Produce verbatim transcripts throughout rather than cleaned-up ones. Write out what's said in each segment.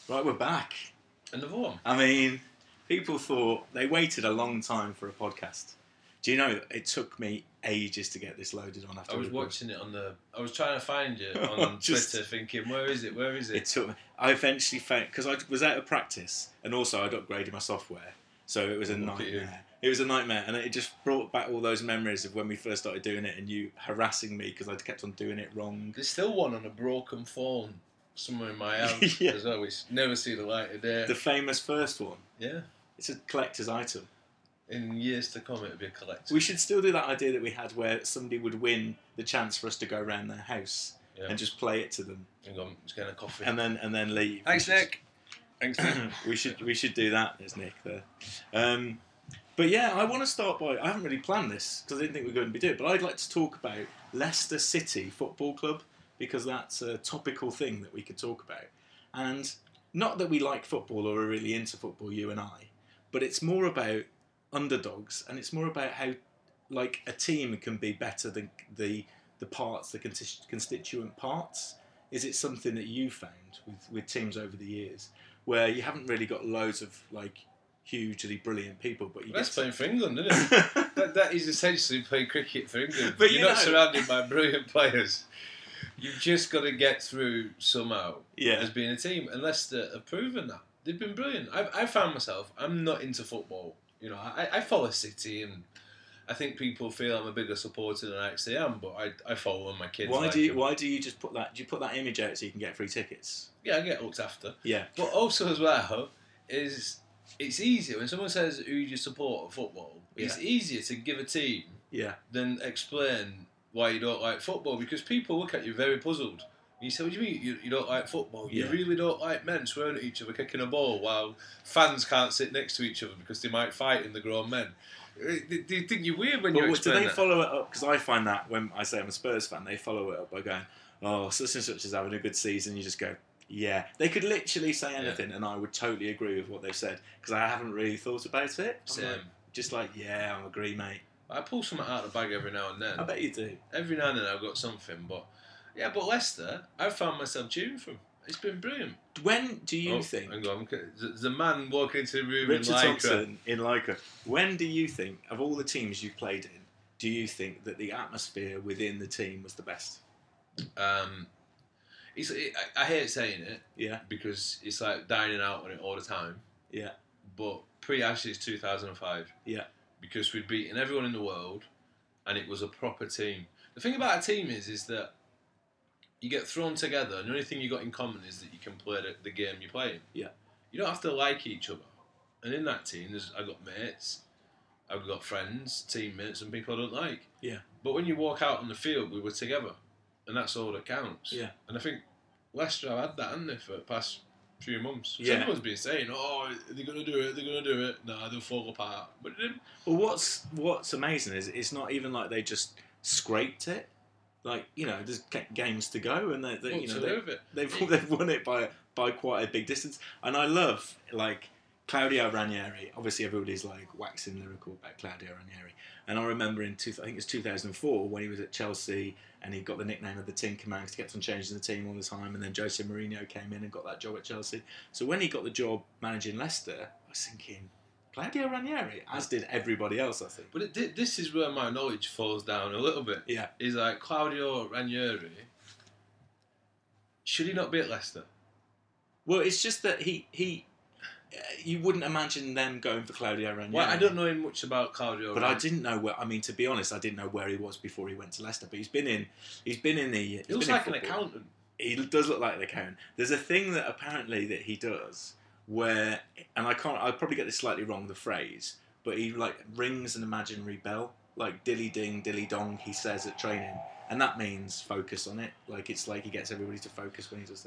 Right, we're back. Another one. I mean, people thought they waited a long time for a podcast. Do you know it took me ages to get this loaded on? After I was record. watching it on the. I was trying to find you on Just- Twitter, thinking, "Where is it? Where is it?" It took. me- I eventually found because I was out of practice, and also I'd upgraded my software, so it was a Look at you. nightmare. It was a nightmare, and it just brought back all those memories of when we first started doing it, and you harassing me because I kept on doing it wrong. There's still one on a broken phone somewhere in my house Yeah. as well, which never see the light of day. The famous first one. Yeah. It's a collector's item. In years to come, it'll be a collector. We should still do that idea that we had where somebody would win the chance for us to go around their house Yeah. and just play it to them, Hang on, just getting a coffee. and then and then leave. Thanks, We should- Nick. Thanks, Nick. we should we should do that. There's Nick there. Um, but yeah, I want to start by. I haven't really planned this because I didn't think we were going to be doing it. But I'd like to talk about Leicester City Football Club because that's a topical thing that we could talk about. And not that we like football or are really into football, you and I, but it's more about underdogs, and it's more about how like a team can be better than the the parts, the consti- constituent parts. Is it something that you found with, with teams over the years where you haven't really got loads of like hugely brilliant people, but you That's get playing for England, isn't it? that, that is essentially playing cricket for England. But You're you not know- surrounded by brilliant players. You've just got to get through somehow Yeah. as being a team. And Leicester have proven that. They've been brilliant. I, I found myself, I'm not into football. You know, I, I follow City, and I think people feel I'm a bigger supporter than I actually am, but I, I follow them, my kids. Why like do you them. why do you just put that do you put that image out so you can get free tickets? Yeah, I get looked after. Yeah. But also as well, is it's easier when someone says who you support at football, it's Yeah. easier to give a team Yeah. than explain why you don't like football, because people look at you very puzzled. You say, what do you mean you, you don't like football? You Yeah. really don't like men swearing at each other, kicking a ball, while fans can't sit next to each other because they might fight in the grown men. Uh, Do do you think you're weird when But you what- do explain they that? follow it up? Because I find that when I say I'm a Spurs fan, they follow it up by going, "Oh, such and such is having a good season." You just go, "Yeah." They could literally say anything, and I would totally agree with what they've said because I haven't really thought about it. I'm Same. like- just like, yeah, I agree, mate. I pull something out of the bag every now and then. I bet you do. Every now and then I've got something, but yeah, but Leicester, I've found myself cheering for them. It's been brilliant. When do you Oh, think? hang on, there's a man walking into the room Richard in Lycra. Thompson in Lycra. When do you think, of all the teams you've played in, do you think that the atmosphere within the team was the best? Um, it's, it, I, I hate saying it Yeah, because it's like dining out on it all the time. yeah, But pre-Ashes two thousand five, yeah, because we'd beaten everyone in the world, and it was a proper team. The thing about a team is, is that you get thrown together, and the only thing you got in common is that you can play the, the game you're playing. Yeah. You don't have to like each other. And in that team, there's I've got mates, I've got friends, teammates, and people I don't like. Yeah. But when you walk out on the field, we were together, and that's all that counts. Yeah. And I think Leicester have had that, haven't they, for the past few months? Yeah. Everyone's been saying, "Oh, they're gonna do it, they're gonna do it." Nah, they'll fall apart. But it didn't. Well, what's what's amazing is it's not even like they just scraped it. Like, you know, there's ga- games to go, and they, they Well, you know to they, move it. they've they've won it by by quite a big distance. And I love like Claudio Ranieri. Obviously, everybody's like waxing lyrical about Claudio Ranieri. And I remember in two, I think it's two thousand four when he was at Chelsea and he got the nickname of the Tinker Man because he kept on changing the team all the time. And then Jose Mourinho came in and got that job at Chelsea. So when he got the job managing Leicester, I was thinking, Claudio Ranieri, as did everybody else, I think. But it, thi- this is where my knowledge falls down a little bit. Yeah. Is like Claudio Ranieri. Should he not be at Leicester? Well, it's just that he he, uh, you wouldn't imagine them going for Claudio Ranieri. Well, I don't know much about Claudio. But Ranieri. I didn't know where. I mean, to be honest, I didn't know where he was before he went to Leicester. But he's been in. He's been in the. He's He looks been in like an football. accountant. He does look like an accountant. There's a thing that apparently that he does where, and I can't. I'll probably get this slightly wrong. The phrase, but he like rings an imaginary bell, like dilly ding, dilly dong. He says at training, and that means focus on it. Like it's like he gets everybody to focus when he does that.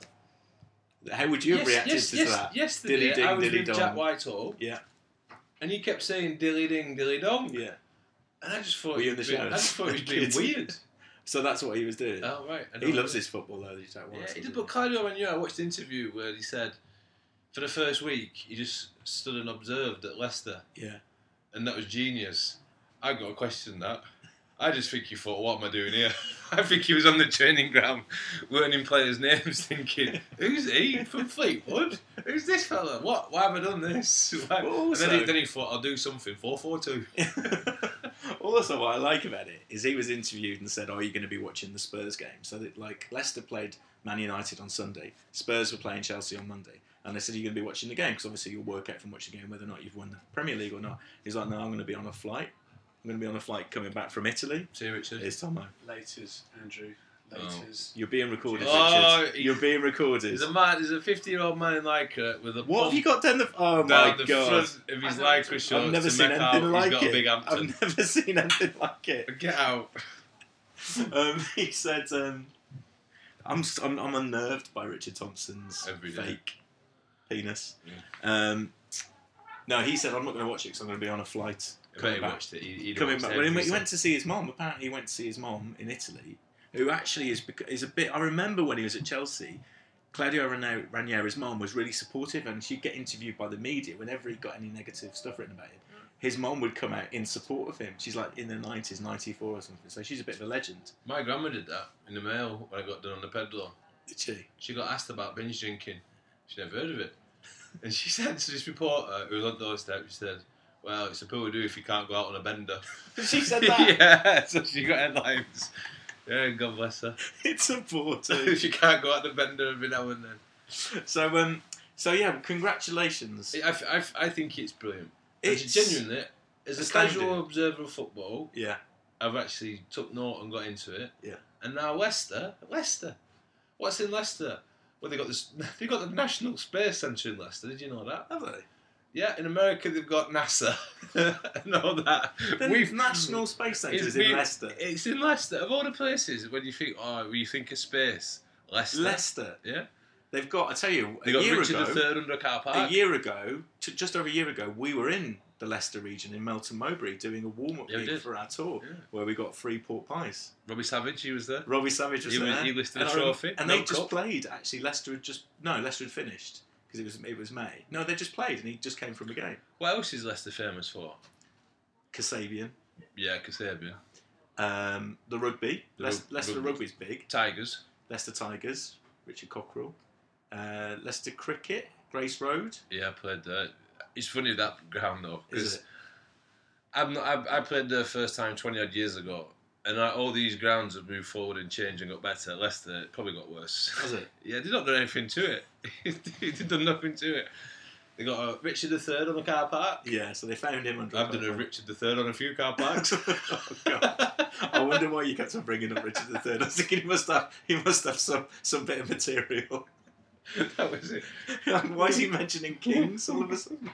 How would you have yes, reacted yes, to yes, that? Yesterday, Dilly ding, I was dilly with dong. Jack Whitehall, Yeah, and he kept saying dilly ding, dilly dong. yeah. And I just thought Were you he in the was being, shadows? I just thought he was being Kids. weird. So that's what he was doing. Oh right, I He don't loves know. his football though. Jack Yeah, Watson, he did. doesn't But Claudio Ranieri, I watched the interview where he said, for the first week, he just stood and observed at Leicester, Yeah. and that was genius. I got to question that. I just think he thought, what am I doing here? I think he was on the training ground learning players' names thinking, who's he from Fleetwood? Who's this fella? What? Why have I done this? Why? Also, and then he, then he thought, I'll do something. four four two. Also, what I like about it is he was interviewed and said, "Oh, you're going to be watching the Spurs game." So that, like, Leicester played Man United on Sunday, Spurs were playing Chelsea on Monday, and they said, "You're going to be watching the game because obviously you'll work out from watching the game whether or not you've won the Premier League or not." He's like, "No, I'm going to be on a flight. I'm going to be on a flight coming back from Italy." See, Richard. It's Tomo. Laters, Andrew. Laters. You're being recorded, Oh, Richard. he- You're being recorded. There's a man. There's a fifty-year-old man in Lycra with a. What have pump you got down the? Oh my down the god! front of his Lycra shorts I've never to seen make anything out like he's got it. a big Hampton. I've never seen anything like it. Get out. Um, he said, um, I'm, I'm I'm unnerved by Richard Thompson's Every day. fake penis. Yeah. Um, no, he said, I'm not going to watch it because I'm going to be on a flight. I bet Coming he back. watched it. He, he'd Coming watched back. Well, he, every went- he se- went to see his mom. Apparently, he went to see his mom in Italy, who actually is bec- is a bit. I remember when he was at Chelsea, Claudio Ranieri- Ranieri's mom was really supportive, and she'd get interviewed by the media whenever he got any negative stuff written about him. His mom would come out in support of him. She's like in the nineties, ninety-four or something. So she's a bit of a legend. My grandma did that in the mail when I got done on the pedalo. Did she? She got asked about binge drinking. She never heard of it. And she said to this reporter who was on doorstep, she said, "Well, it's a poor do if you can't go out on a bender." She said that. Yeah, so she got headlines. Yeah, God bless her. It's a bore too. She can't go out the bender every now and then. So um, so yeah, congratulations. I, I, I think it's brilliant. It's It's genuinely, as a astounding. casual observer of football, Yeah, I've actually took note and got into it. Yeah. And now Leicester, Leicester, what's in Leicester? Well, they got this. They got the National Space Centre in Leicester. Did you know that? have they? Yeah, in America they've got NASA and all that. The We've National Space Centre it's- is in we- Leicester. It's in Leicester. Of all the places, when you think, oh, when you think of space, Leicester. Leicester. Yeah. They've got. I tell you, They a got year Richard ago. the Third under a car park. A year ago, t- just over a year ago, we were in the Leicester region in Melton Mowbray doing a warm-up Yeah, we gig did. for our tour, Yeah. where we got free pork pies. Robbie Savage, he was there. Robbie Savage was He was- there. he listed and a I rem- trophy, and no they just cup. played. Actually, Leicester had just no, Leicester had finished because it was it was May. No, they just played, and he just came from a game. What else is Leicester famous for? Kasabian, Yeah, Kasabian. um, the rugby. The Leic- rug- Leicester rugby. rugby's big. Tigers. Leicester Tigers, Richard Cockerell. Uh, Leicester cricket, Grace Road. Yeah, I played there. It's funny that ground though, Is because it? I'm not, I, I played there first time twenty odd years ago, and I, all these grounds have moved forward and changed and got better. Leicester it probably got worse. Was it? Yeah, they not done anything to it. They done nothing to it. They got a Richard the Third on the car park. Yeah, so they found him under. I've done a Richard the Third on a few car parks. Oh, God. I wonder why you kept on bringing up Richard the Third. I was thinking he must have he must have some some bit of material. That was it. Why is he mentioning kings all of a sudden?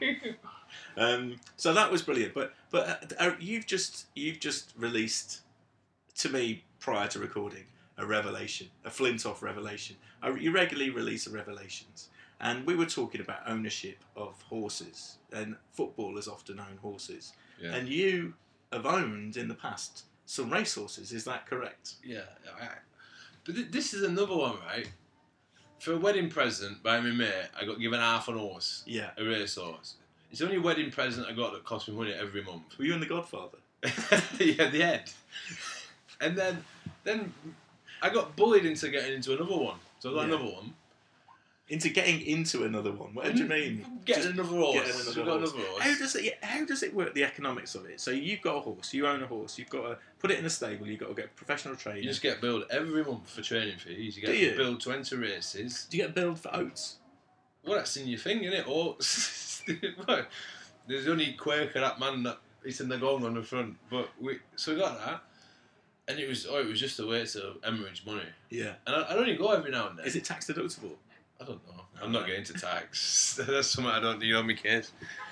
Um, so that was brilliant. But but uh, uh, you've just you've just released to me prior to recording a revelation, a Flintoff revelation. I, you regularly release revelations, and we were talking about ownership of horses, and footballers often own horses, Yeah. and you have owned in the past some racehorses. Is that correct? Yeah, I, but th- this is another one, right? For a wedding present by my mate, I got given half an horse, Yeah. a racehorse. It's the only wedding present I got that cost me money every month. Were you in The Godfather? Yeah, the end. And then, then I got bullied into getting into another one. So I got Yeah. another one. Into getting into another one. What do you mean? Getting Just another horse. getting another So I got horse. another horse. How does it? How does it work? The economics of it. So you've got a horse. You own a horse. You've got to put it in a stable. You've got to get professional training. You just get billed every month for training fees. You Do get you? billed to enter races. Do you get billed for oats? Well, that's in your thing, innit? Or What? There's only Quaker, that man that hitting the gong on the front. But we, so we got that, and it was oh, it was just a waste of hemorrhage money. Yeah. And I, I'd only go every now and then. Is it tax deductible? I don't know. I'm not getting into tax. That's something I don't you know my case.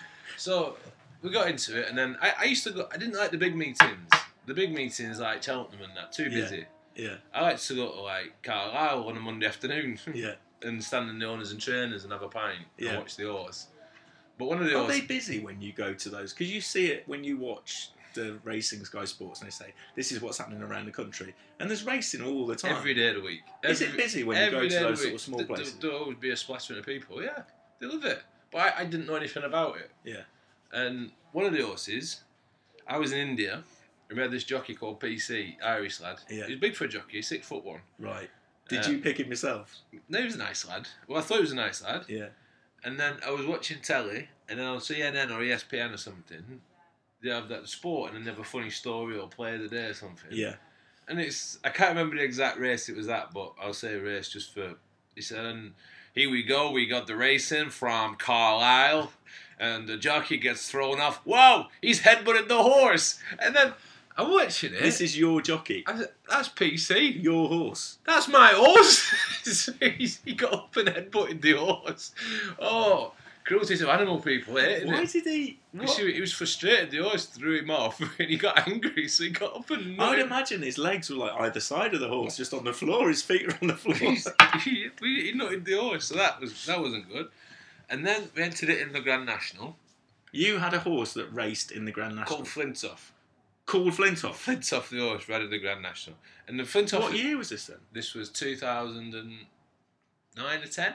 So we got into it, and then I, I used to go. I didn't like the big meetings. The big meetings like Cheltenham and that. Too Yeah. busy. Yeah. I like to go to like Carlisle on a Monday afternoon Yeah. and stand in the owners and trainers and have a pint Yeah. and watch the horse. But one of the Are horses. they busy when you go to those? Because you see it when you watch the racing Sky Sports, and they say this is what's happening around the country, and there's racing all the time. Every day of the week. Is it Every- busy when you every go to day of those the sort week. of small Th- th- places? There'll always be a splattering of people. Yeah, they love it. But I, I didn't know anything about it. Yeah. And one of the horses, I was in India, and we had this jockey called P C, Irish lad. Yeah. He was big for a jockey, six foot one. Right. Did Uh, you pick him yourself? No, he was a nice lad. Well, I thought he was a nice lad. Yeah. And then I was watching telly, and then on C N N or E S P N or something, they have that sport, and then they have a funny story or play of the day or something. Yeah. And it's, I can't remember the exact race it was at, but I'll say race just for, he said, and here we go, we got the racing from Carlisle, and the jockey gets thrown off. Whoa, he's headbutted the horse. And then I'm watching it. This is your jockey. I said, that's P C. Your horse. That's my horse. He got up and headbutted the horse. Oh, cruelty to animal people, eh? Why did he... Because he, he was frustrated, the horse threw him off, and he got angry, so he got up and... I would imagine his legs were like either side of the horse, just on the floor. His feet were on the floor. he, he, he nutted the horse, so that, was, that wasn't good. And then we entered it in the Grand National. You had a horse that raced in the Grand National. Called Flintoff. Called Flintoff? Flintoff the horse ran in the Grand National. And the Flintoff... What year was this then? This was two thousand nine or ten.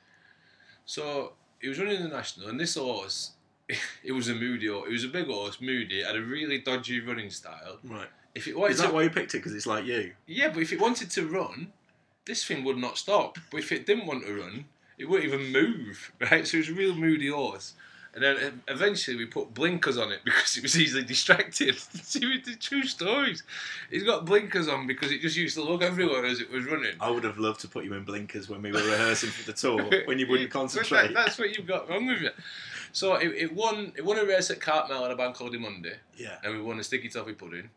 So... He was running the National, and this horse, it was a moody horse. It was a big horse, moody, had a really dodgy running style. Right. If it wanted Is that to, why you picked it? Because it's like you? Yeah, but if it wanted to run, this thing would not stop. But if it didn't want to run, it wouldn't even move, right? So it was a real moody horse. And then eventually we put blinkers on it because it was easily distracted. See, the true stories. He's got blinkers on because it just used to look everywhere as it was running. I would have loved to put you in blinkers when we were rehearsing for the tour, when you wouldn't concentrate. That, that's what you've got wrong with you. So it, it won it won a race at Cartmel on a bank holiday Monday. Yeah. And we won a sticky toffee pudding.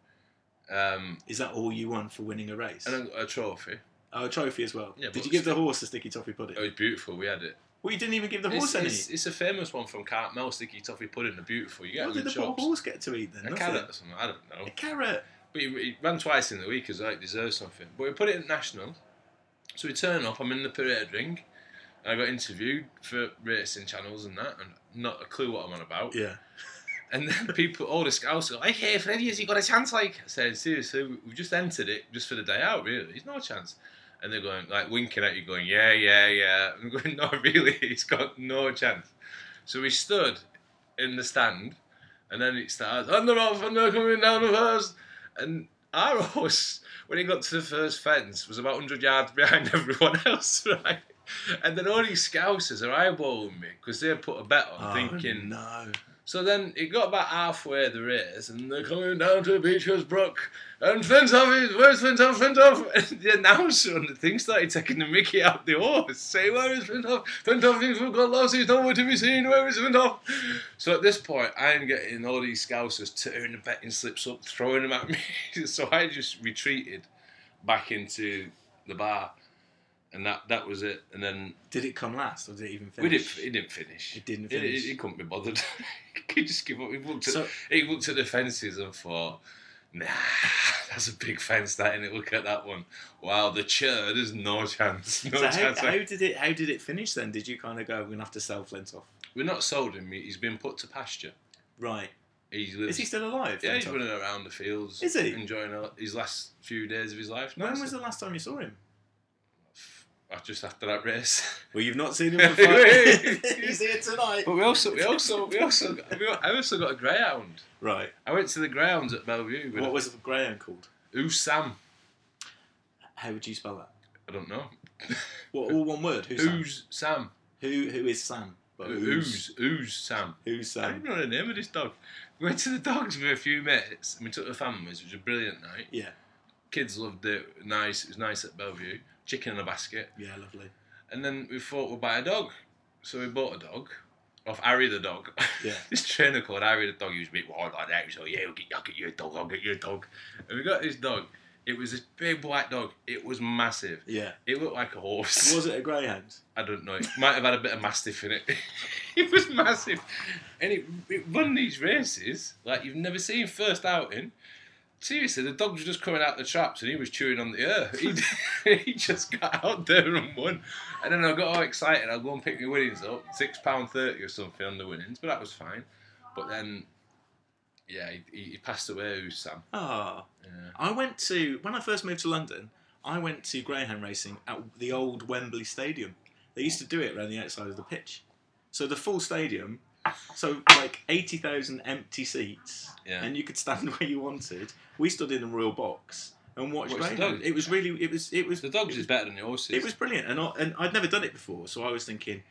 Um, Is that all you won for winning a race? and I got a trophy. Oh, a trophy as well. Yeah, Did but you give the horse a sticky toffee pudding? It was beautiful, we had it. Well, you didn't even give the horse It's, any. it's, it's a famous one from Cartmel, sticky toffee pudding. They're beautiful. You get What them did in the poor shops. horse get to eat then? A Nothing. carrot or something, I don't know. A carrot? But he, he ran twice in the week as well, it deserves something. But we put it in National. So we turn up, I'm in the parade ring. And I got interviewed for racing channels and that, and not a clue what I'm on about. Yeah. And then people, all the scouts are like, hey, Freddie, has he got a chance? Like, I said, seriously, we've just entered it just for the day out, really. There's no chance. And they're going, like, winking at you, going, yeah, yeah, yeah. I'm going, no, really, he's got no chance. So we stood in the stand, and then it starts, and they're off, and they're coming down the first. And our horse, when he got to the first fence, was about one hundred yards behind everyone else, right? And then all these scousers are eyeballing me, because they put a bet on, Oh, thinking... no. So then it got about halfway the race, and they're coming down to Beecher's Brook, and Flintoff is, where's Flintoff, Flintoff? And the announcer on the thing started taking the mickey out the horse, saying, where is Flintoff? Flintoff thinks we've got lost, he's nowhere to be seen, where is Flintoff? So at this point, I'm getting all these scousers tearing the betting slips up, throwing them at me. So I just retreated back into the bar, and that, that was it. And then... Did it come last, or did it even We finish? didn't, it didn't finish. It didn't He, finish. he, he couldn't be bothered. He just give up. He looked at So- he looked at the fences and thought, nah, that's a big fence. That innit? Look at that one. Wow, the chair. There's no chance. No So how, chance. how did it? How did it finish then? Did you kind of go, "We're gonna have to sell Flintoff"? We're not sold him. He's been put to pasture. Right. He lives, Is he still alive? Yeah, he's Flintoff? running around the fields. Is he? enjoying a- his last few days of his life? When Nice. was the last time you saw him? Just after that race. Well, you've not seen him for five. He's here tonight. But we also, we also, we also, got, we got, I also got a greyhound. Right. I went to the greyhounds at Bellevue. With What was the greyhound called? Who's Sam? How would you spell that? I don't know. What, all one word? Who's Sam? Who's Sam? Who? Who is Sam? But Who's Who's Sam? Who's I don't Sam? even know the name of this dog. We went to the dogs with a few mates and we took the families. It was a brilliant night. Yeah. Kids loved it. Nice. It was nice at Bellevue. Chicken in a basket. Yeah, lovely. And then we thought we'd buy a dog. So we bought a dog off Harry the dog. Yeah. This trainer called Harry the dog. He was a bit wild like that. He was like, yeah, I'll get, I'll get you a dog. I'll get you a dog. And we got this dog. It was this big black dog. It was massive. Yeah. It looked like a horse. Was it a greyhound? I don't know. It might have had a bit of mastiff in it. It was massive. And it, it run these races like you've never seen first outing. Seriously, the dog was just coming out the traps and he was chewing on the air. He, he just got out there and won. And then I got all excited. I'll go and pick my winnings up. six pounds thirty or something on the winnings. But that was fine. But then, yeah, he, he passed away, who's Sam. Ah. Yeah. I went to, when I first moved to London, I went to greyhound racing at the old Wembley Stadium. They used to do it around the outside of the pitch. So the full stadium, so like eighty thousand empty seats, Yeah. and you could stand where you wanted. We stood in a real box and watched Watched the greyhound. dogs? it was really, it was, it was, The dogs is better than the horses. it was brilliant. And, I, and I'd never done it before, so I was thinking,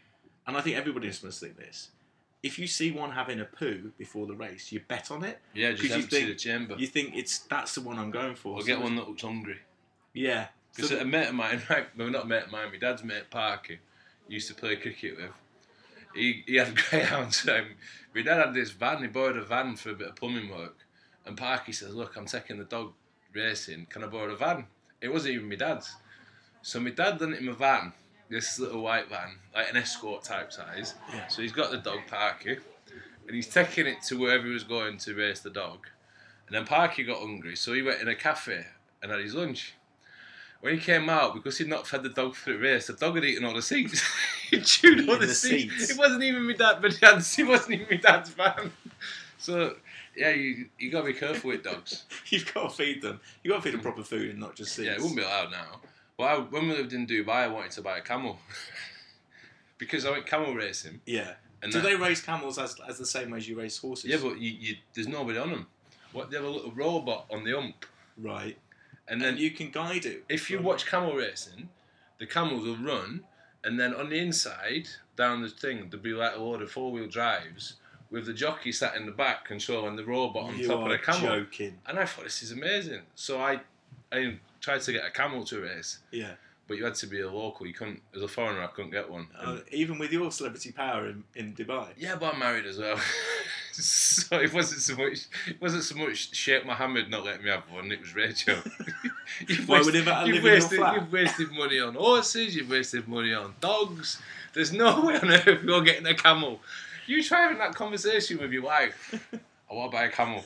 and I think everybody must think this. If you see one having a poo before the race, you bet on it. Yeah, just 'Cause you empty think- the chamber. You think it's that's the one I'm going for. Or So get it's- one that looks hungry. Yeah. Because So a mate of mine, right, well, not a mate of mine, my dad's mate Parky, used to play cricket with. He he had greyhounds. Um, my dad had this van. He borrowed a van for a bit of plumbing work, and Parky says, "Look, I'm taking the dog racing. Can I borrow a van?" It wasn't even my dad's. So my dad done it in my van, this little white van, like an escort type size. Yeah. So he's got the dog Parky, and he's taking it to wherever he was going to race the dog. And then Parky got hungry, so he went in a cafe and had his lunch. When he came out, because he'd not fed the dog for the race, the dog had eaten all the seats. He chewed all Eating the, the seats. seats. It wasn't even my dad, but it wasn't even my dad's van. So yeah, you you got to be careful with dogs. you've got to feed them. You've got to feed them proper food and not just seeds. Yeah, it wouldn't be allowed now. Well, I, when we lived in Dubai, I wanted to buy a camel because I went camel racing. Yeah. And Do that- they raise camels as as the same way as you raise horses? Yeah, but you, you, there's nobody on them. What, they have a little robot on the hump, Right. and And then you can guide it. if you watch camel racing, the camels will run, and then on the inside, down the thing, there'll be like a load of four-wheel drives with the jockey sat in the back controlling the robot on You top of are the camel. joking. And I thought, this is amazing. So I, I tried to get a camel to race, Yeah. but you had to be a local. You couldn't, as a foreigner, I couldn't get one. Uh, even with your celebrity power in, in Dubai. Yeah, but I'm married as well. So it wasn't so much. It wasn't so much Sheikh Mohammed not letting me have one. It was Rachel. you've Why would he let her you've live in your wasted, flat? you've wasted money on horses. You've wasted money on dogs. There's no way on earth you're getting a camel. You try having that conversation with your wife. I want to buy a camel.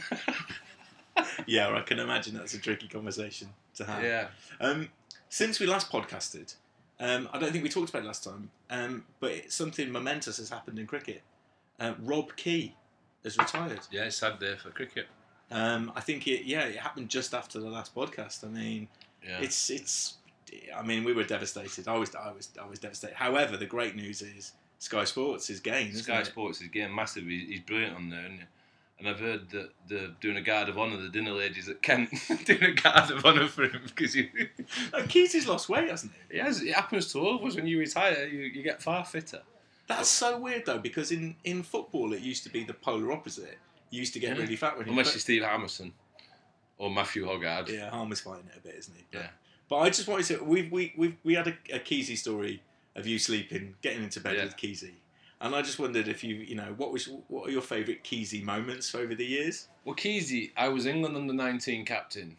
Yeah, I can imagine that's a tricky conversation to have. Yeah. Um, since we last podcasted, um, I don't think we talked about it last time, um, but it, something momentous has happened in cricket. Uh, Rob Key has retired. Yeah, it's sad day for cricket. Um, I think it. Yeah, it happened just after the last podcast. I mean, Yeah. it's it's. I mean, we were devastated. I was I was I was devastated. However, the great news is Sky Sports is gain. Isn't Sky it? Sports is getting massive. He's, he's brilliant on there, isn't he? And I've heard that they're doing a guard of honour, the dinner ladies at Kent, doing a guard of honour for him because he, Like, Keys lost weight, hasn't he? he has, it happens to all of us. When you retire, you, you get far fitter. That's so weird though, because in, in football it used to be the polar opposite. You used to get Yeah. really fat when you Unless you're Steve Harmison or Matthew Hoggard. Yeah, Harmer's fighting it a bit, isn't he? But, Yeah. But I just wanted to. We we we we had a, a Keezy story of you sleeping, getting into bed Yeah. with Keezy, and I just wondered if you you know what was what are your favourite Keezy moments over the years? Well, Keezy, I was England under nineteen captain,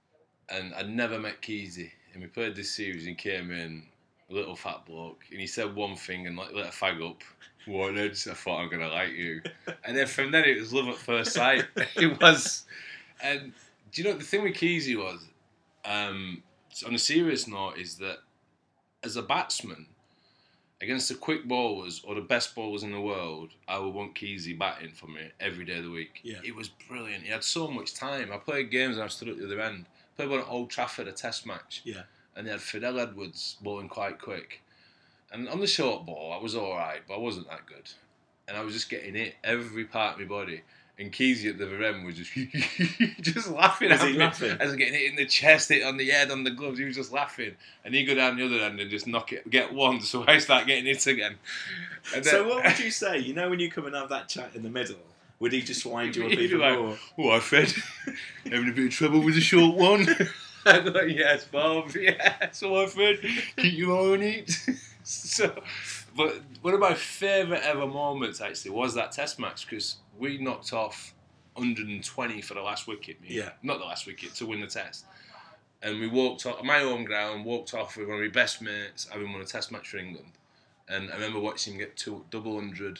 and I'd never met Keezy. And we played this series, and he came in, a little fat bloke, and he said one thing and like lit a fag up. What I thought I'm gonna like you, and then from then it was love at first sight. It was, and do you know the thing with Keezy was, um, on a serious note, is that as a batsman, against the quick bowlers or the best bowlers in the world, I would want Keezy batting for me every day of the week. Yeah. It was brilliant. He had so much time. I played games and I stood at the other end. I played one at Old Trafford, a test match. Yeah. And they had Fidel Edwards bowling quite quick. And on the short ball, I was all right, but I wasn't that good. And I was just getting hit every part of my body. And Keezy at the other end was just just laughing Was at he me. laughing? I was getting hit in the chest, hit on the head, on the gloves. He was just laughing. And he'd go down the other end and just knock it, get one. So I start getting hit again. And So then- what would you say? You know, when you come and have that chat in the middle, would he just wind you up He'd be even like, more? Oh, I Fred, having a bit of trouble with the short one. I go, yes, Bob, yes, all right, Fred, keep your eye on it. So, but one of my favourite ever moments actually was that test match because we knocked off one hundred twenty for the last wicket. Me. Yeah. Not the last wicket, to win the test. And we walked off, my home ground, walked off with one of my best mates having won a test match for England. And I remember watching him get two, double hundred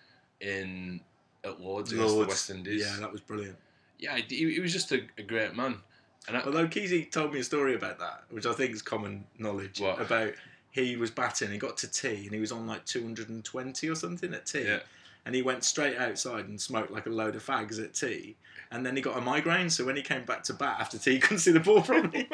in at Lords against the Lords. West Indies. Yeah, that was brilliant. Yeah, he, he was just a, a great man. And I, Although Keezy told me a story about that, which I think is common knowledge, What? about he was batting, he got to tea, and he was on like two hundred twenty or something at tea. Yeah. And he went straight outside and smoked like a load of fags at tea. And then he got a migraine, so when he came back to bat after tea, he couldn't see the ball properly.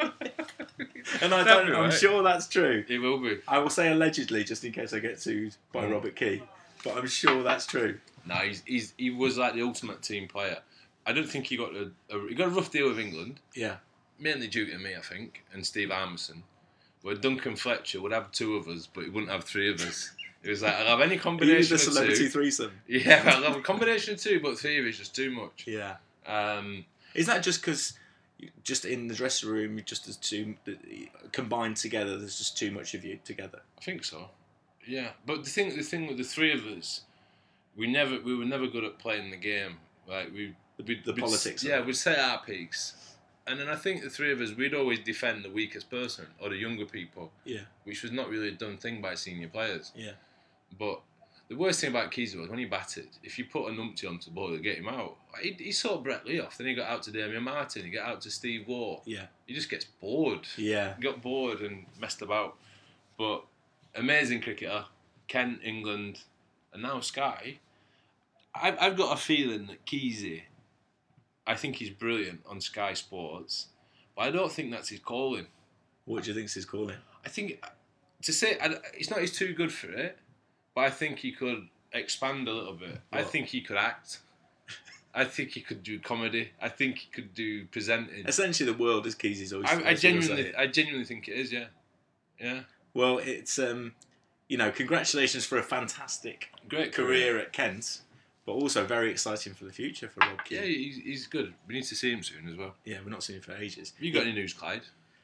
And I That'd don't, be I'm right. sure that's true. he will be. I will say allegedly, just in case I get sued by Mm. Robert Key. But I'm sure that's true. No, he's, he's he was like the ultimate team player. I don't think he got a, a he got a rough deal with England, Yeah. mainly due to me, I think, and Steve Armisen. Where Duncan Fletcher would have two of us, but he wouldn't have three of us. It was like, I'll have any Are you combination the of celebrity two. threesome? Yeah, I'll have a combination of two, but three of it's just too much. Yeah. Um, Is that just because, just in the dressing room, you just as two combined together, there's just too much of you together? I think so. Yeah, but the thing, the thing with the three of us, we never, we were never good at playing the game. Like we, The, the politics. Yeah, of it. we'd set our peaks, and then I think the three of us, we'd always defend the weakest person or the younger people. Yeah. Which was not really a done thing by senior players. Yeah. But the worst thing about Keezy was when he batted, if you put a numpty onto the ball to get him out, he, he saw Brett Lee off, then he got out to Damian Martin, he got out to Steve Waugh. Yeah. He just gets bored. Yeah. He got bored and messed about. But amazing cricketer, Kent, England, and now Sky. I've, I've got a feeling that Keezy, I think he's brilliant on Sky Sports, but I don't think that's his calling. What do you think's his calling? I think, to say, I, it's not he's too good for it, but I think he could expand a little bit. What? I think he could act. I think he could do comedy. I think he could do presenting. Essentially, the world is Keezy's oyster. I, I that's what you're genuinely, saying. I genuinely think it is. Yeah, yeah. Well, it's um, you know, congratulations for a fantastic Great career at Kent, but also very exciting for the future for Rob Keane. Yeah, he's, he's good. We need to see him soon as well. Yeah, we're not seeing him for ages. Have you got any news, Clyde?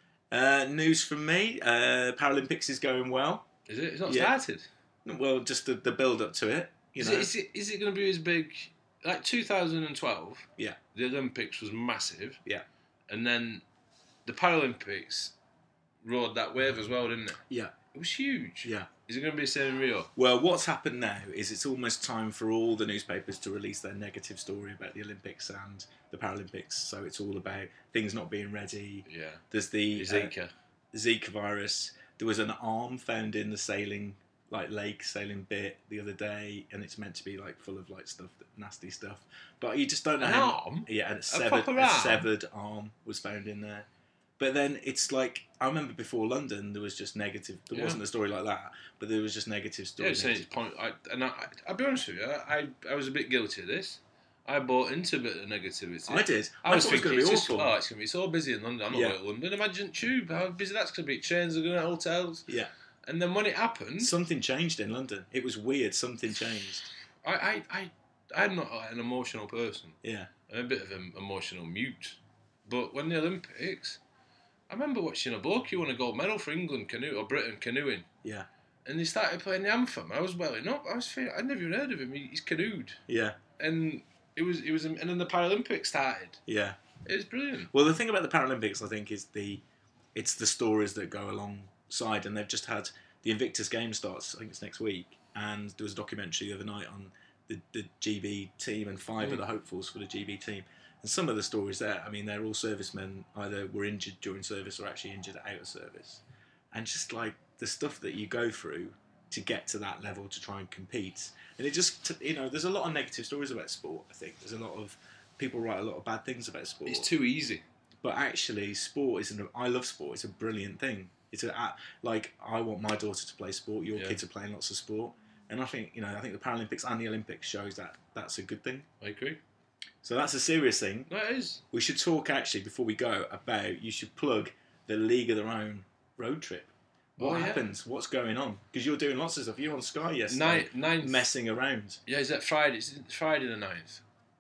Uh, news from me: uh, Paralympics is going well. Is it? It's not Yeah. started. Well, just the, the build up to it. You Is know, it, is it, is it going to be as big? Like two thousand twelve, Yeah. the Olympics was massive. Yeah. And then the Paralympics rode that wave as well, didn't it? Yeah. It was huge. Yeah. Is it going to be the same in Rio? Well, what's happened now is it's almost time for all the newspapers to release their negative story about the Olympics and the Paralympics. So it's all about things not being ready. Yeah. There's the uh, Zika. Zika virus. There was an arm found in the sailing, like lake sailing bit the other day, and it's meant to be like full of like stuff, nasty stuff. But you just don't know An how. arm? Yeah, and a A severed, proper a arm? severed arm was found in there. But then it's like, I remember before London, there was just negative. There Yeah. wasn't a story like that, but there was just negative Yeah, stories. saying it's point. I, and I, I'll be honest with you, I, I was a bit guilty of this. I bought into a bit of negativity. I did. I, I was thought it was thinking, gonna be it's just, awful. oh, it's going to be so busy in London. I'm not Yeah. going to London. Imagine Tube, how busy that's going to be. Trains are going to hotels. Yeah. And then when it happened, Something changed in London. It was weird. Something changed. I, I, I, I'm not like an emotional person. Yeah. I'm a bit of an emotional mute. But when the Olympics, I remember watching a bloke who won a gold medal for England canoe or Britain canoeing, Yeah. and they started playing the anthem. I was welling up. I was feeling, I'd never even heard of him. He, he's canoed, Yeah. and it was it was, and then the Paralympics started. Yeah. It was brilliant. Well, the thing about the Paralympics, I think, is the it's the stories that go alongside, and they've just had the Invictus Games starts. I think it's next week, and there was a documentary the other night on the, the G B team and five Mm. of the hopefuls for the G B team. And some of the stories there, I mean, they're all servicemen, either were injured during service or actually injured out of service, and just like the stuff that you go through to get to that level to try and compete. And it just, you know, there's a lot of negative stories about sport. I think there's a lot of people write a lot of bad things about sport. It's too easy. But actually, sport is an. I love sport. It's a brilliant thing. It's a uh, like I want my daughter to play sport. Your Yeah. kids are playing lots of sport, and I think you know. I think the Paralympics and the Olympics shows that that's a good thing. I agree. So that's a serious thing. No, it is. We should talk actually before we go about. You should plug the League of Their Own road trip. What Oh, yeah. happens? What's going on? Because you're doing lots of stuff. You're on Sky yesterday, Nine, ninth. messing around. Yeah, is that Friday? It's Friday the ninth.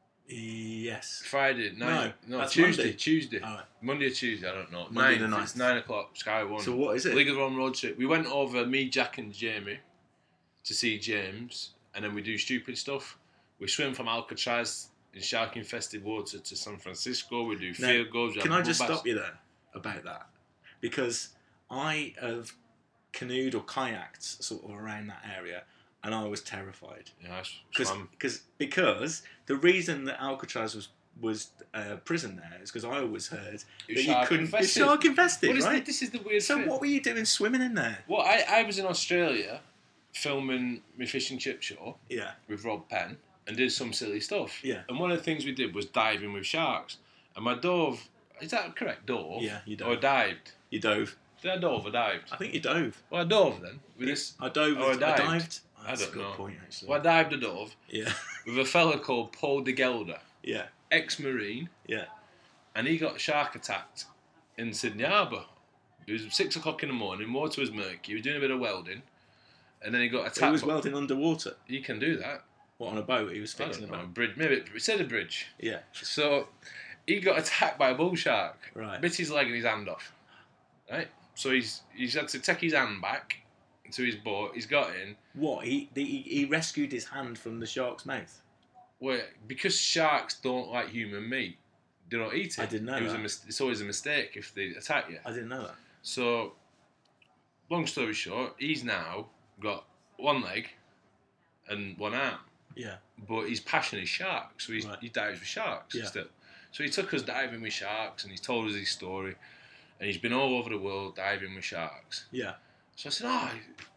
Yes. Friday, nine. No, that's Tuesday. Monday. Tuesday. All right. Monday or Tuesday, I don't know. Monday the Ninth, ninth. It's nine o'clock, Sky One. So what is it? League of Their Own road trip. We went over, me, Jack and Jamie, to see James, and then we do stupid stuff. We swim from Alcatraz in shark-infested water to San Francisco. We do Now, field goals. we Can have I just mud baths. stop you there about that? Because I have canoed or kayaked sort of around that area, and I was terrified. Yeah, I s- Cause, swam. cause, because the reason that Alcatraz was was uh, prison there is because I always heard It was that you shark couldn't. It's infested. shark infested, What is right? the, this is the weird So thing. what were you doing swimming in there? Well, I, I was in Australia filming my fish and chip show Yeah, with Rob Penn and did some silly stuff. Yeah. And one of the things we did was diving with sharks. And my dove, is that correct? Dove? Yeah, you Or dove. dived. you dove. Did I dove or dived? I think you dove. Well, I dove then. With this, I dove. Oh, I I dived. dived. Oh, I that's don't a good know. point, actually. well, I dived a dove Yeah, with a fella called Paul de Gelder, yeah, ex-Marine, yeah. and he got shark attacked in Sydney Harbour. It was six o'clock in the morning, water was murky, he was doing a bit of welding, and then he got He attacked. was welding underwater. You can do that. What, on a boat? He was I fixing a don't know, a boat. bridge. Maybe it said a bridge. Yeah. So he got attacked by a bull shark. Right. Bit his leg and his hand off. Right. So he's he's had to take his hand back to his boat. He's got in. What? He, the, he he rescued his hand from the shark's mouth. Well, because sharks don't like human meat, they don't eat it. I didn't know it was that. A mis- it's always a mistake if they attack you. I didn't know that. So, long story short, he's now got one leg and one arm. Yeah. But his passion is sharks, so he's, Right. he dives with sharks Yeah. still. So he took us diving with sharks, and he's told us his story, and he's been all over the world diving with sharks. Yeah. So I said, "Oh,"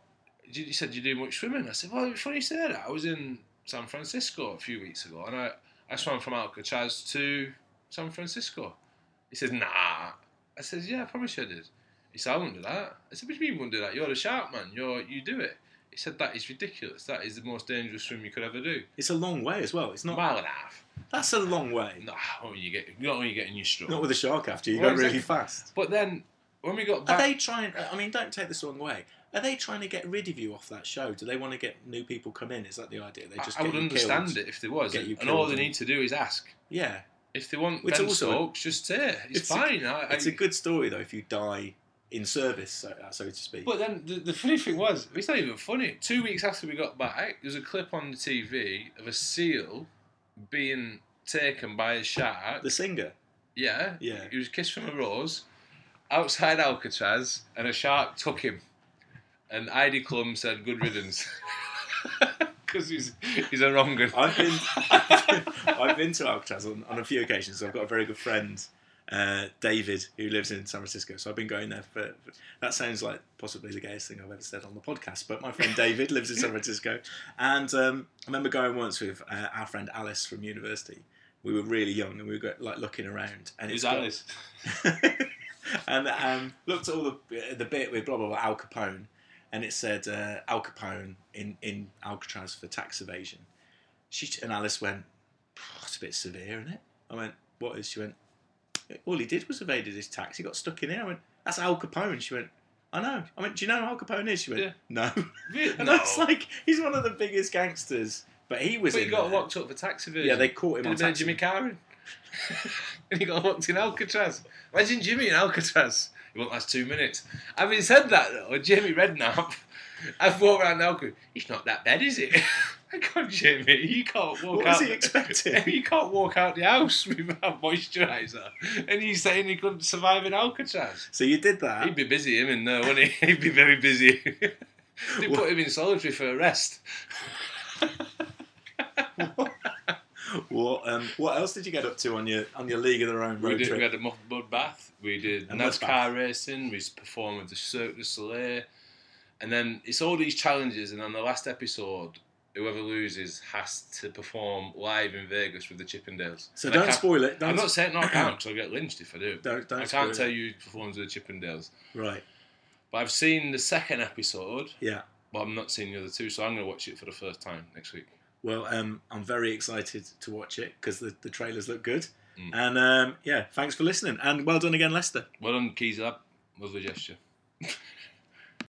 he said, "Do you do much swimming?" I said, "Well, it's funny you say that. I was in San Francisco a few weeks ago, and I, I swam from Alcatraz to San Francisco." He said, "Nah." I said, "Yeah, I promise you I did." He said, "I wouldn't do that." I said, "What do you mean you wouldn't do that? You're a shark man. You're you do it." He said, "That is ridiculous. That is the most dangerous swim you could ever do." It's a long way as well. It's A not. mile and a half. That's a long way. No, not when you get not when you get in your stroke. Not with a shark after you Well, go really exactly. fast. But then when we got Are back, they trying? I mean, don't take this the wrong way. Are they trying to get rid of you off that show? Do they want to get new people come in? Is that the idea? They just I, I get would you understand killed? it if there was, Get you and all killed they and- need to do is ask. Yeah. If they want It's Ben also a- Stokes, just say it. It's, it's a- fine. I- It's I- a good story though if you die in service, so, so to speak. But then the, the funny thing was, it's not even funny. Two weeks after we got back, there's a clip on the T V of a seal being taken by a shark. the singer. Yeah, Yeah. He was kissed from a rose outside Alcatraz, and a shark took him. And Heidi Klum said, "Good riddance," because he's he's a wrong one. I've been, I've been, I've been to Alcatraz on, on a few occasions. I've got a very good friend, uh, David, who lives in San Francisco. So I've been going there for, for. That sounds like possibly the gayest thing I've ever said on the podcast. But my friend David lives in San Francisco, and um, I remember going once with uh, our friend Alice from university. We were really young, and we were like looking around, and Who's it's got- Alice? and um, looked at all the the bit with blah blah blah Al Capone, and it said uh, Al Capone in, in Alcatraz for tax evasion. She and Alice went, oh, "It's a bit severe, isn't it?" I went, "What is?" She went, "All he did was evaded his tax. He got stuck in here." I went, "That's Al Capone." She went, "I know." I went, "Do you know who Al Capone is?" She went, Yeah. "No." Really? And No. I was like, he's one of the biggest gangsters, but he was But in he got there. locked up for tax evasion. Yeah, they caught him Did on a bit of tax Jimmy Carr. And he got locked in Alcatraz. Imagine Jimmy in Alcatraz. He won't last two minutes. Having said that, though, Jamie Redknapp, I've walked around Alcatraz. It's not that bad, is it? I can't, Jamie. You can't walk What out. was he expecting? You can't walk out the house without moisturiser. And he's saying he couldn't survive in Alcatraz. So you did that. He'd be busy, him in there, wouldn't he? He'd be very busy. They put him in solitary for arrest. What um, what else did you get up to on your on your League of Their Own We, road did, trip? we had a mud, mud bath. We did A mud NASCAR bath. racing. We performed with the Cirque du Soleil, and then it's all these challenges. And on the last episode, whoever loses has to perform live in Vegas with the Chippendales. So And I don't can't- spoil it. Don't I'm not saying not count because I'll get lynched if I do. Don't, don't I spoil can't tell it. you who performs with the Chippendales. Right. But I've seen the second episode, Yeah. but I'm not seeing the other two, so I'm going to watch it for the first time next week. Well, um, I'm very excited to watch it because the, the trailers look good. Mm. And um, yeah, thanks for listening. And well done again, Lester. Well done, Keys Lab. Lovely gesture.